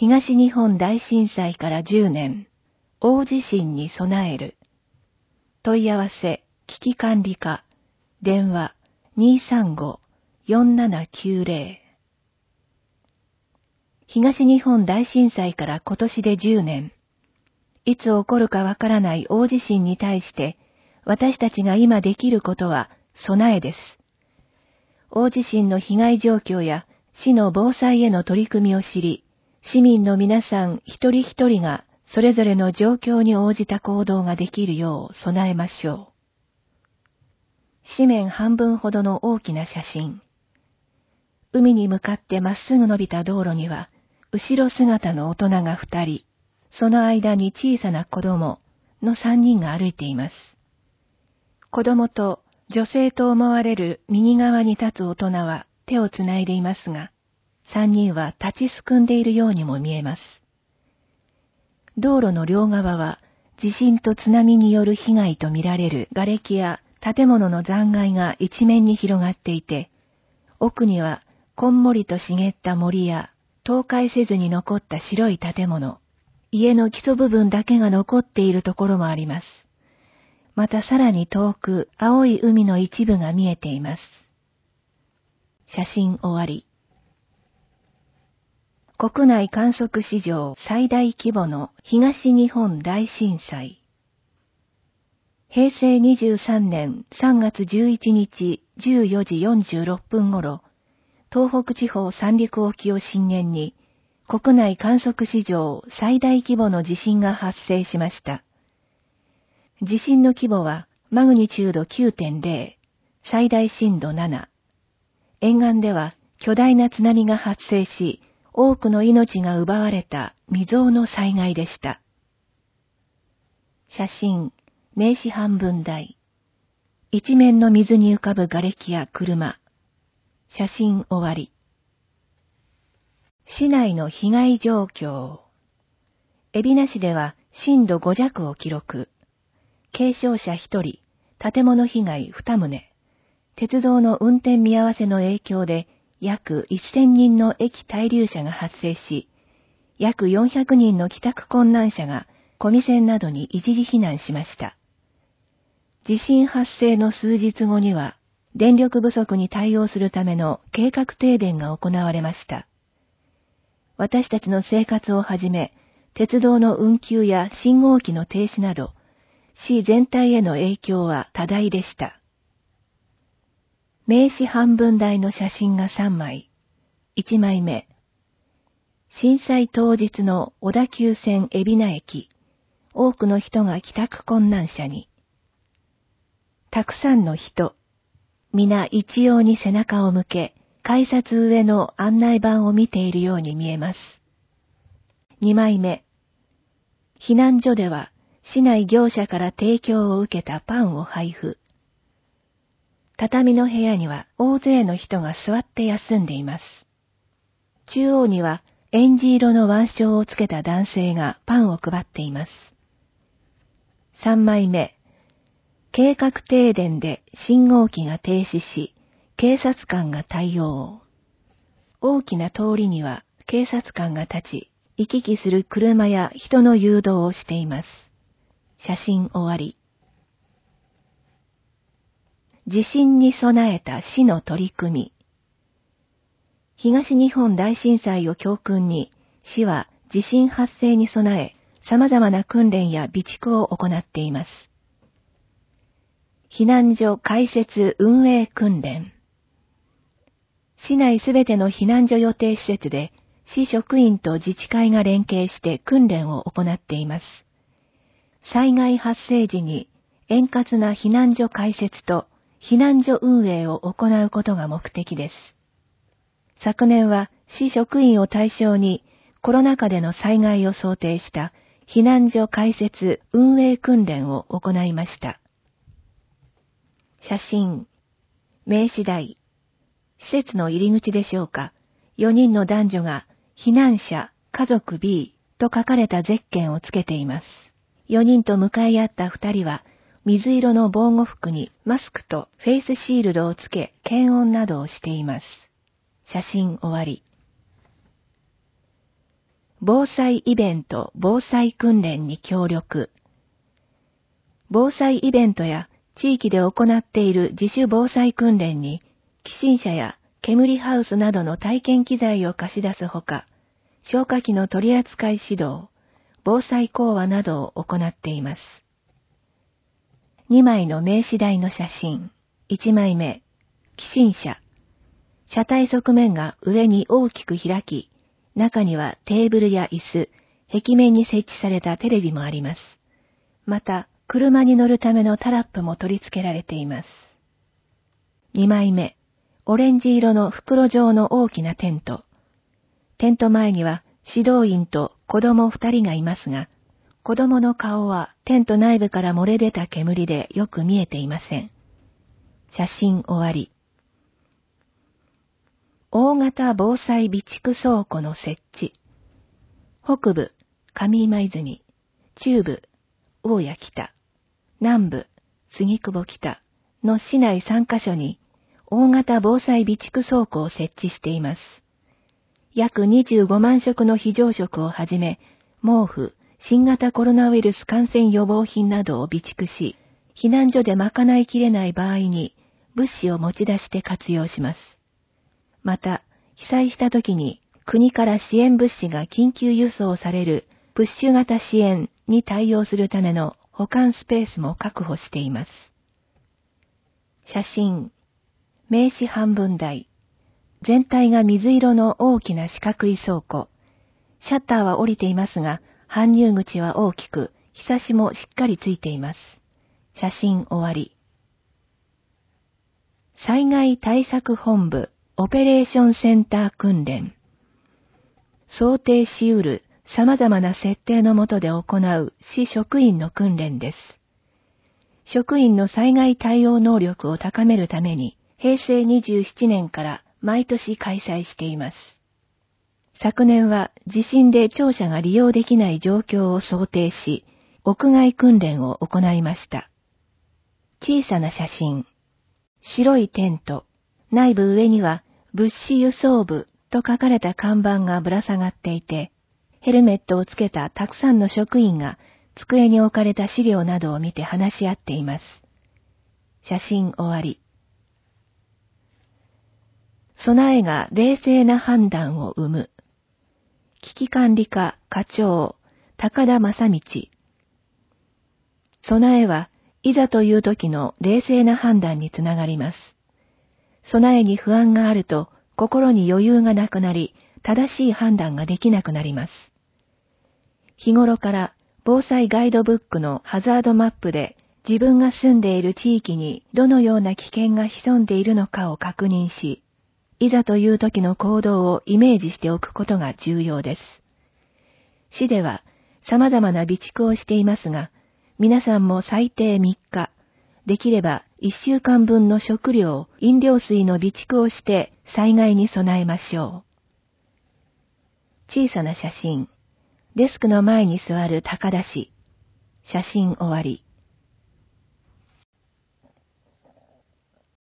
東日本大震災から10年、大地震に備える。問い合わせ、危機管理課、電話235-4790。東日本大震災から今年で10年。いつ起こるかわからない大地震に対して、私たちが今できることは備えです。大地震の被害状況や市の防災への取り組みを知り、市民の皆さん一人一人がそれぞれの状況に応じた行動ができるよう備えましょう。紙面半分ほどの大きな写真。海に向かってまっすぐ伸びた道路には、後ろ姿の大人が2人、その間に小さな子供の3人が歩いています。子供と女性と思われる右側に立つ大人は手をつないでいますが、3人は立ちすくんでいるようにも見えます。道路の両側は地震と津波による被害とみられる瓦礫や建物の残骸が一面に広がっていて、奥にはこんもりと茂った森や倒壊せずに残った白い建物、家の基礎部分だけが残っているところもあります。またさらに遠く青い海の一部が見えています。写真終わり。国内観測史上最大規模の東日本大震災。平成23年3月11日14時46分頃、東北地方三陸沖を震源に、国内観測史上最大規模の地震が発生しました。地震の規模はマグニチュード 9.0、最大震度7。沿岸では巨大な津波が発生し、多くの命が奪われた未曾有の災害でした。写真、名刺半分台。一面の水に浮かぶ瓦礫や車。写真終わり。市内の被害状況。海老名市では震度5弱を記録。軽傷者1人、建物被害2棟。鉄道の運転見合わせの影響で約1000人の駅滞留者が発生し、約400人の帰宅困難者が小見線などに一時避難しました。地震発生の数日後には、電力不足に対応するための計画停電が行われました。私たちの生活をはじめ、鉄道の運休や信号機の停止など、市全体への影響は多大でした。名刺半分台の写真が3枚。1枚目。震災当日の小田急線海老名駅。多くの人が帰宅困難者に。たくさんの人。皆一様に背中を向け、改札上の案内板を見ているように見えます。2枚目。避難所では、市内業者から提供を受けたパンを配布。畳の部屋には大勢の人が座って休んでいます。中央には、えんじ色の腕章をつけた男性がパンを配っています。3枚目。計画停電で信号機が停止し、警察官が対応。大きな通りには警察官が立ち、行き来する車や人の誘導をしています。写真終わり。地震に備えた市の取り組み。東日本大震災を教訓に、市は地震発生に備え、様々な訓練や備蓄を行っています。避難所開設運営訓練。市内すべての避難所予定施設で、市職員と自治会が連携して訓練を行っています。災害発生時に円滑な避難所開設と避難所運営を行うことが目的です。昨年は市職員を対象にコロナ禍での災害を想定した避難所開設運営訓練を行いました。写真、名刺台。施設の入り口でしょうか。4人の男女が避難者家族 B と書かれたゼッケンをつけています。4人と向かい合った2人は水色の防護服にマスクとフェイスシールドをつけ検温などをしています。写真終わり。 防災イベント・防災訓練に協力。防災イベントや地域で行っている自主防災訓練に、起震車や煙ハウスなどの体験機材を貸し出すほか、消火器の取り扱い指導、防災講話などを行っています。2枚の名刺台の写真。1枚目、起震車。車体側面が上に大きく開き、中にはテーブルや椅子、壁面に設置されたテレビもあります。また、車に乗るためのタラップも取り付けられています。2枚目、オレンジ色の袋状の大きなテント。テント前には指導員と子供2人がいますが、子供の顔はテント内部から漏れ出た煙でよく見えていません。写真終わり。大型防災備蓄倉庫の設置。北部、上今泉。中部、大谷北。南部、杉久保北の市内3カ所に大型防災備蓄倉庫を設置しています。約25万食の非常食をはじめ、毛布、新型コロナウイルス感染予防品などを備蓄し、避難所で賄いきれない場合に物資を持ち出して活用します。また、被災した時に国から支援物資が緊急輸送されるプッシュ型支援に対応するための保管スペースも確保しています。写真、名刺半分台。全体が水色の大きな四角い倉庫。シャッターは降りていますが、搬入口は大きく、ひさしもしっかりついています。写真終わり。災害対策本部オペレーションセンター訓練。想定し得る様々な設定の下で行う市職員の訓練です。職員の災害対応能力を高めるために、平成27年から毎年開催しています。昨年は地震で庁舎が利用できない状況を想定し、屋外訓練を行いました。小さな写真。白いテント。内部上には物資輸送部と書かれた看板がぶら下がっていて、ヘルメットをつけたたくさんの職員が机に置かれた資料などを見て話し合っています。写真終わり。備えが冷静な判断を生む。危機管理課課長、高田正道。備えはいざという時の冷静な判断につながります。備えに不安があると心に余裕がなくなり、正しい判断ができなくなります。日頃から防災ガイドブックのハザードマップで自分が住んでいる地域にどのような危険が潜んでいるのかを確認し、いざという時の行動をイメージしておくことが重要です。市では様々な備蓄をしていますが、皆さんも最低3日、できれば1週間分の食料、飲料水の備蓄をして災害に備えましょう。小さな写真。デスクの前に座る高田氏。写真終わり。